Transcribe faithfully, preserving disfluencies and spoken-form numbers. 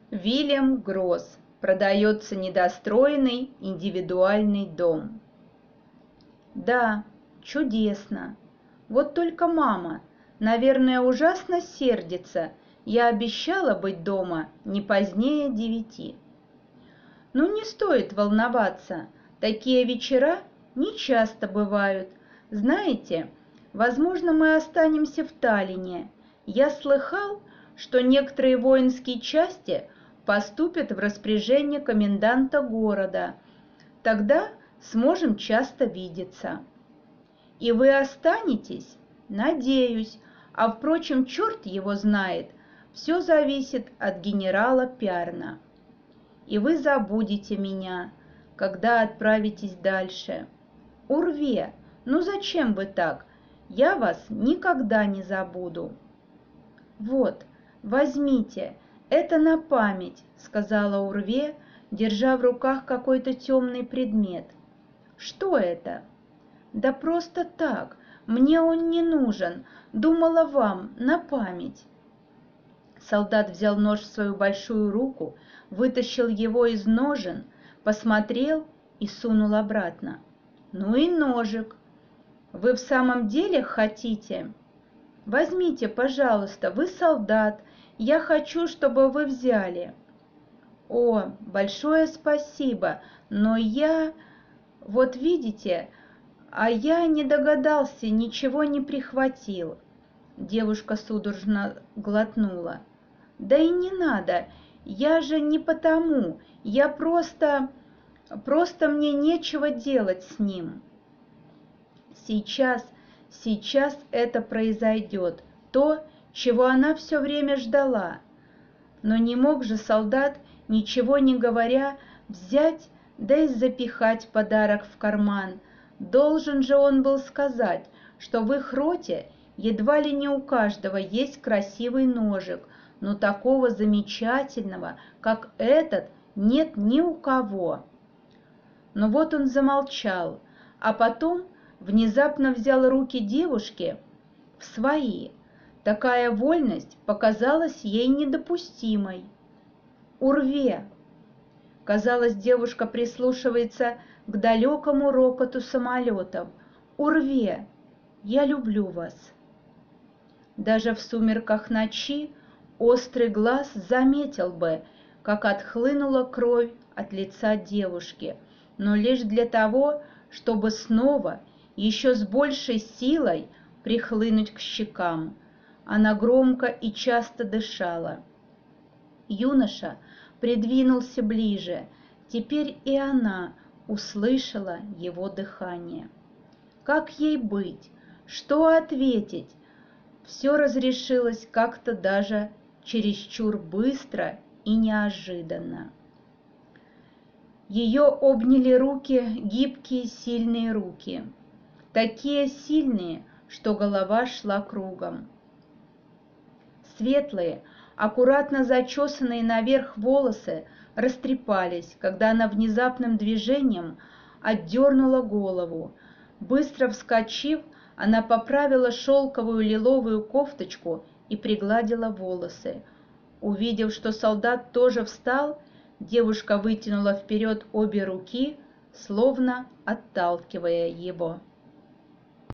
Вильям Гросс. Продается недостроенный индивидуальный дом. Да, чудесно. Вот только мама, наверное, ужасно сердится. Я обещала быть дома не позднее девяти. Ну, не стоит волноваться. Такие вечера не часто бывают. Знаете, возможно, мы останемся в Таллине. Я слыхал, что некоторые воинские части поступят в распоряжение коменданта города. Тогда сможем часто видеться. И вы останетесь? Надеюсь. А впрочем, черт его знает. Все зависит от генерала Пярна. И вы забудете меня, когда отправитесь дальше. Урве, ну зачем вы так? Я вас никогда не забуду. Вот, возьмите, это на память, сказала Урве, держа в руках какой-то темный предмет. Что это? Да просто так, мне он не нужен, думала вам, на память. Солдат взял нож в свою большую руку, вытащил его из ножен, посмотрел и сунул обратно. Ну и ножик. Вы в самом деле хотите? Возьмите, пожалуйста, вы солдат, я хочу, чтобы вы взяли. О, большое спасибо, но я... Вот видите, а я не догадался, ничего не прихватил. Девушка судорожно глотнула. Да и не надо, я же не потому, я просто... Просто мне нечего делать с ним. Сейчас, сейчас это произойдет, то, чего она все время ждала. Но не мог же солдат, ничего не говоря, взять, да и запихать подарок в карман. Должен же он был сказать, что в их роте едва ли не у каждого есть красивый ножик, но такого замечательного, как этот, нет ни у кого. Но вот он замолчал, а потом внезапно взял руки девушки в свои. Такая вольность показалась ей недопустимой. «Урве!» Казалось, девушка прислушивается к далекому рокоту самолетов. «Урве! Я люблю вас!» Даже в сумерках ночи острый глаз заметил бы, как отхлынула кровь от лица девушки, но лишь для того, чтобы снова, еще с большей силой, прихлынуть к щекам. Она громко и часто дышала. Юноша придвинулся ближе. Теперь и она услышала его дыхание. Как ей быть? Что ответить? Все разрешилось как-то даже чересчур быстро и неожиданно. Ее обняли руки, гибкие, сильные руки. Такие сильные, что голова шла кругом. Светлые, аккуратно зачесанные наверх волосы растрепались, когда она внезапным движением отдернула голову. Быстро вскочив, она поправила шелковую лиловую кофточку и пригладила волосы. Увидев, что солдат тоже встал, девушка вытянула вперед обе руки, словно отталкивая его.